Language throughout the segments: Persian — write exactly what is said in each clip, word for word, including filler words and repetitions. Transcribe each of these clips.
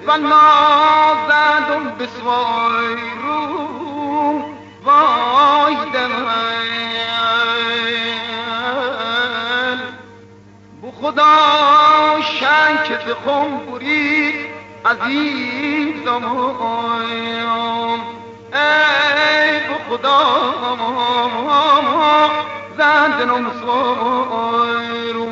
و نازدم بسوای رو وای دمن بو خدا شنک بخون برید عزیزم ای بو خدا زندنم سوای رو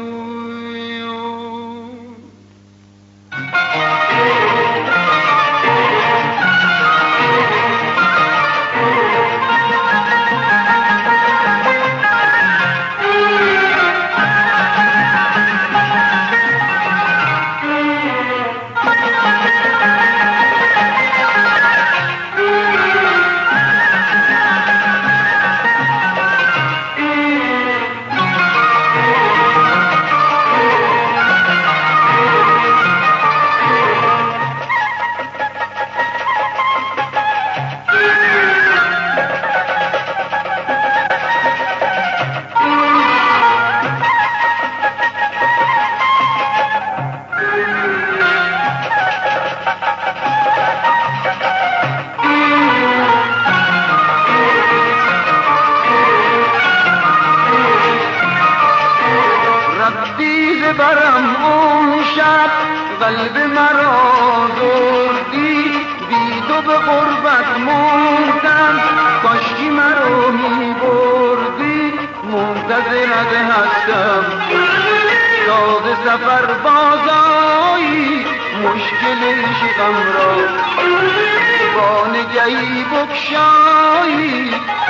برم اون شب قلب مرا دردی بی تو به غربت موندم کاشکی مرا می بردی منتظرت هستم تازه سفر بازایی مشکل عشقم را با نگهی بکشایی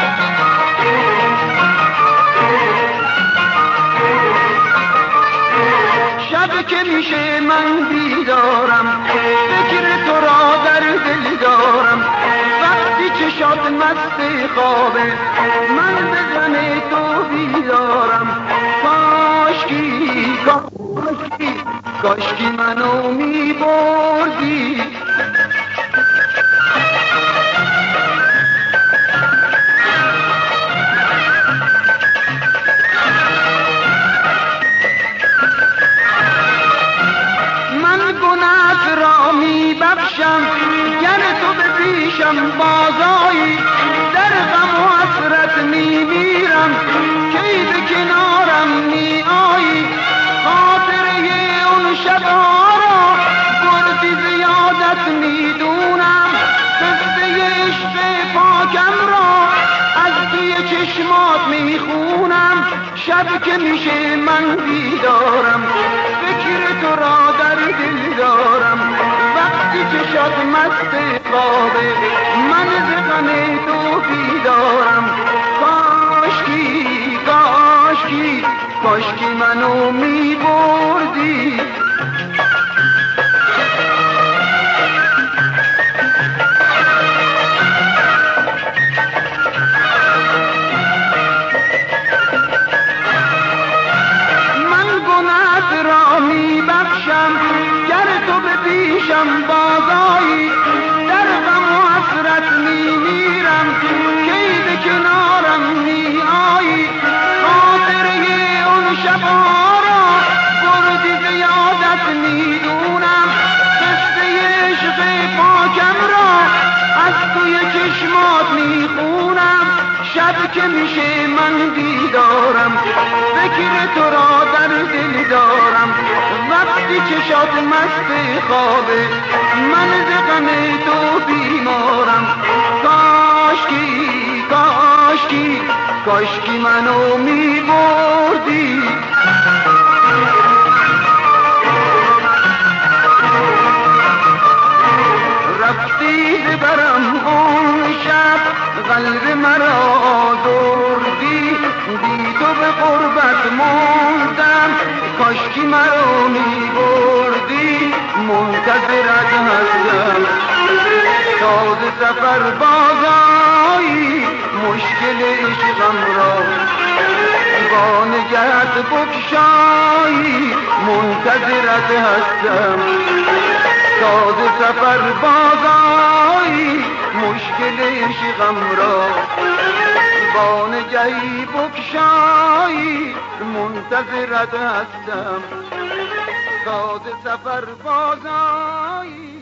شب که میشه من بیدارم فکر تو را در دل دارم وقتی چشات مست خوابه من به غم تو بیدارم کاشکی کاشکی کاشکی منو میبردی بخشم گر تو به پیشم بازایی در غم و حسرت می میرم کی به کنارم می آیی خاطره اون شبها را بردی زیادت می دونم قصه عشق پاکم را از توی چشمات می خونم شب که میشه من بیدارم فکر تو را در دل دارم چشات مست خوابه من ز غم تو بیدارم کاشکی کاشکی کاشکی منو می بردی من گناه را می بخشم گر تو به پیشم بازایی در غم و حسرت می میرم کی به کنارم می آیی خاطره اون شبها را بردی زیادت می دونم قصه عشق پاکم را از توی چشمات می خونم شب که میشه من بیدارم فکر تو را در دل دارم وقتی چشات مست خوابه من ز غم تو بیمارم کاشکی کاشکی کاشکی منو می بردی رفتی برم اون شب قلب مرا دردی بی تو به غربت موندم کاشکی مرا می بردی منتظرت هستم تازه سفر بازایی مشکل عشقم را با نگهت بکشایی منتظرت هستم تازه سفر بازایی مشکل عشقم را با نگهی بکشایی منتظرت هستم تازه سفر بازایی